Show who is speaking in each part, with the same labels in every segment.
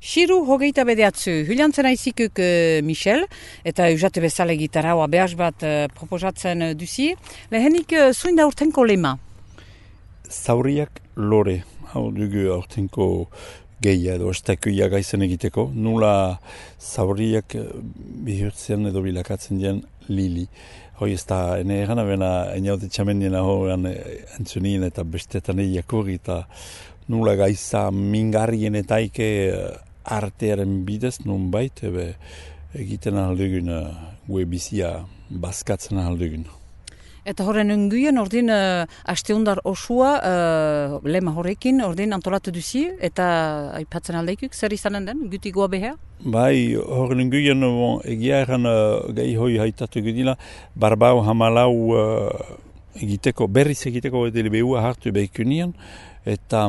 Speaker 1: Xiru hogeita bedeatzu, huliantzen aizikuk Michel, eta eusate bezala gitarraua behaz bat proposatzen duzi. Lehenik zuin da urtenko lema?
Speaker 2: Zauriak lore, hau dugu urtenko gehia edo estakuia gaizen egiteko. Nula zauriak bihurtzen edo bilakatzen dien lili. Hoi ez da, ene egan abena eniaute txamendien ahoan entzunien eta bestetan eiakurri eta nula gaiza mingarrien etaike artearen bidez nun bait, egiten ahaldugun gue bizia bazkatzen ahaldugun.
Speaker 1: Eta horren unguien, ordin asteundar osua lema horrekin, ordin antolatu duzi, eta aipatzen aldeikuk, zer izanen den, gutigoa behea?
Speaker 2: Bai, horren unguien egia egan gai hoi haitatu gudila, barbau hamalau egiteko, berriz egiteko edele behua hartu behikunien, eta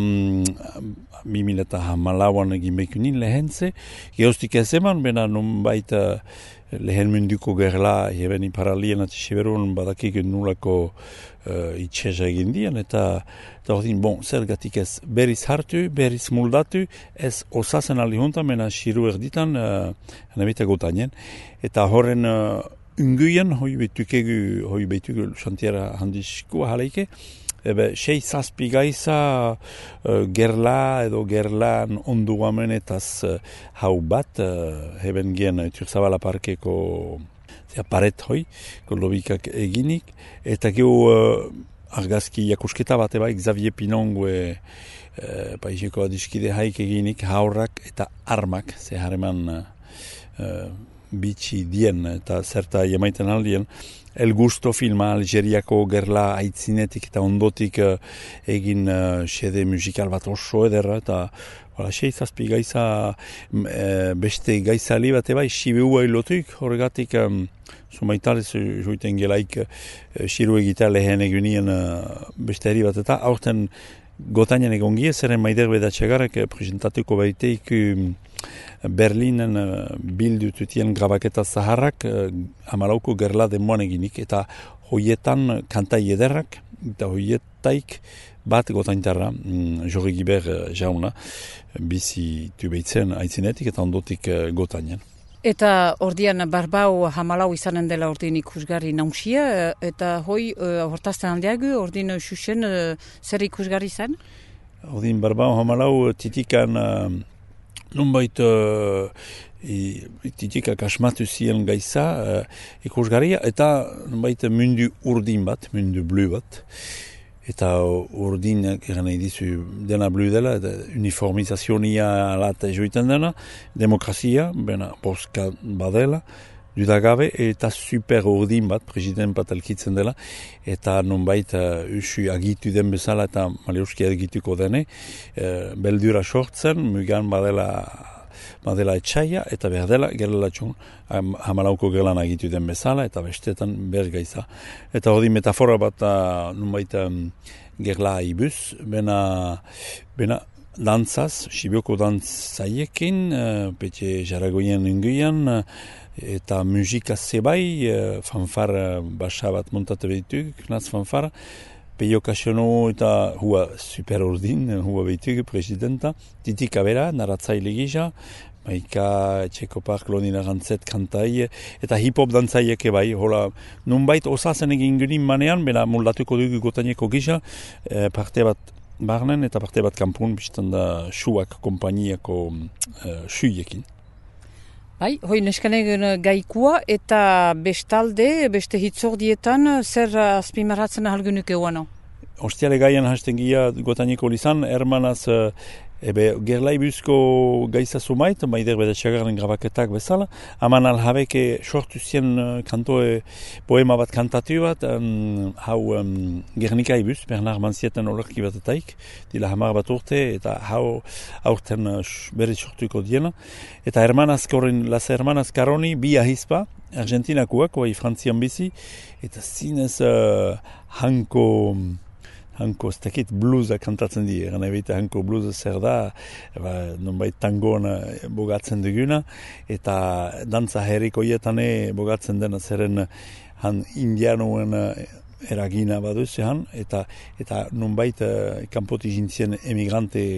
Speaker 2: 2008an egin behikunien lehentze, geostik ez eman, bena nun baita lehen munduko gerla, heben iparalien eta siberun badakik nulako itxeza egin dien, eta ordin, zergatik ez berriz hartu, berriz muldatu, ez osazen alihuntan, mena xiru erditan, nabita gotanien, eta horren unguien, hoi beitugu xantiera handizko haleike, sei zazpi gaiza gerla edo gerlan onduamen etaz hau bat, heben gen Turzabala parkeko paret hoi, kolobikak eginik, eta geho argazki jakusketa bat eba, Xavier Pinongue paiseko adiskide haik eginik, haurrak eta armak, ze hareman bitxi dien eta zerta jamaiten aldien, El Gusto filma Algeriako gerla aitzinetik eta ondotik egin xede musikal bat oso ederra eta zazpi gaiza beste gaizali bat eba Sibeua ilotuk, horregatik zumaitalez joiten gelaik xiru egitea lehen egunien beste eri bat eta aurten gotainen egongie, zeren maider bedatxegarek presentatuko baiteik Berlinen bildututien grabaketa zaharrak hamalauko gerla demoan eginik, eta hoietan kantai ederrak, eta hoietaik bat gotaintarra, Jorri Giber jauna, bizi tubeitzen aitzinetik eta ondotik gotainen.
Speaker 1: Eta ordian barbau hamalau izanen dela ordin ikusgarri naunsia, eta hoi hortazten aldeagu, ordin xuxen zer ikusgarri zen?
Speaker 2: Ordin barbau hamalau titikan nunbait titikak asmatu ziren gaiza ikusgarria, eta nunbait mundu urdin bat, mundu blu bat. Eta urdin, eran nahi dizu, dena blu dela, uniformizazionia alat joiten dena, demokrazia, bena boska badela, dudagabe, eta super urdin bat, president bat elkitzen dela, eta nonbait usu agitu den bezala eta maleuski agituko dene, beldura sortzen, mugan badela etxaia, eta behar dela gerlatxun hamalauko gerlan agitu den bezala, eta bestetan bergaiza. Eta hori metafora bat nonbait gerla ibuz, bena dantzaz, Sibioko dantzaiekin, petxe jaragoien inguian, eta musika zebai, fanfar basa bat montatu behituk, naz fanfar, Peio Kasiono eta hua super urdin, hua behituk presidenta, titika bera, naratzaile gisa, Maika Txekopark Lonina Rantzet kantai, eta hip-hop dantzaiek bai, hola, nunbait osazen egin gurin manean, bera moldatuko dugu gotaineko gisa, parte bat barnen eta parte bat kanpun, biztan da Shuak kompainiako suiekin.
Speaker 1: Bai, hoi neskanegen gaikua eta bestalde, beste hitzordietan, zer azpimarratzen ahalgunuk euano?
Speaker 2: Ostiale gaian hasten gira gotaineko lizan, hermanaz gerlaibuzko gaiza sumait, maider bedatxagarren grabaketak bezala, haman alhabeke sortu zien kantoe poema bat kantatu bat, hau Gernika ibuz, Bernard Manzieten olorki bat etaik, dila hamar bat urte, eta hau aurten berriz sortuko diena. Eta Las Hermanas Caroni, bi ahizpa, Argentinakoak, oai Frantzian bizi, eta zinez Hanko ez bluza kantatzen di, eran ebite hanko bluza zer da, nonbait tangoan bogatzen duguna, eta dantza herrikoietane bogatzen dena zeren han indianoen eragina baduz, eta nonbait kanpoti jintzien emigrante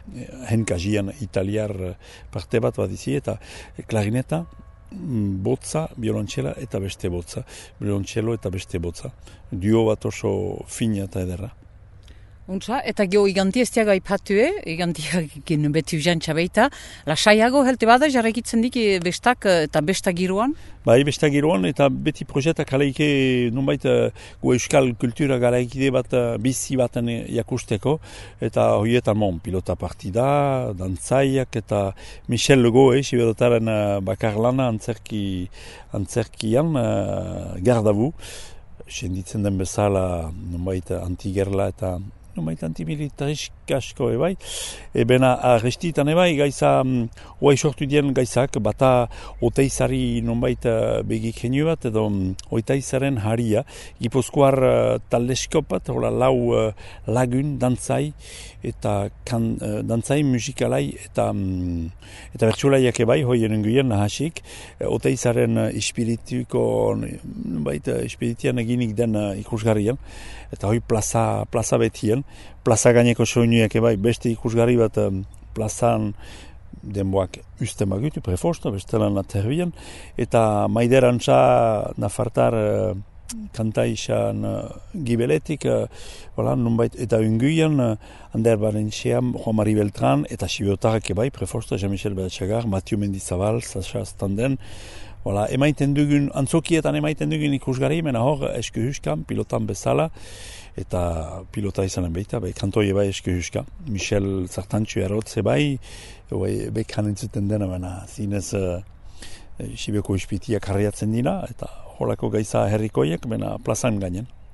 Speaker 2: henkazian italiar parte bat izi, eta klarineta, botza, violoncella eta beste botza, violoncello eta beste botza. Duo bat oso fina eta ederra.
Speaker 1: Untza, eta geho iganti ez diaga ipatue, igantiak beti uzantza baita, lasaiago helte bada jarrakitzen dik bestak eta besta giroan?
Speaker 2: Bai, besta giroan eta beti projetak galaike nunbait gu euskal kultura galaikide bat bizi baten jakusteko, eta horietan pilota partida, dantzaiak eta Michel Legault, sibedotaren bakarlana antzerkian, gardabu, senditzen den bezala nunbait antigerla eta nunbait antimilitarisk asko ebai. Bena arrestitan ebai gaiza oai sortu dien gaizak, bata oteizari nunbait begik genio bat, edo oteizaren haria, Gipuzkoar taldeskop bat, lau lagun, dantzai, eta dantzai musikalai, eta bertsulaiak ebai, hoien enguien nahasik, oteizaren espirituko, nunbait espiritian eginik den ikusgarrian, eta hoi plaza betien, plaza gaineko soinuak ebai, beste ikusgarri bat plazan denboak uste magutu, prefosta, bestelan aterbian, eta maiderantza nafartar kantaixan gibeletik, nunbait, eta unguian, Ander Barentxean, Juan Mari Beltran, eta Sibiotarrak ebai, prefosta, Jean-Michel Beratxagar, Mathieu Mendizabal, Sacha Standen, emaiten dugun, antzokietan emaiten dugun ikusgarri, mena hor, esku huskan, pilotan bezala, eta pilota izanen behita, kantoi ebai esku huska. Michel Zartantxu erotze bai, bekan entzuten dena, mena zinez Sibeko ispitiak harriatzen dira, eta horako gaiza herrikoiek, mena plazan gainen.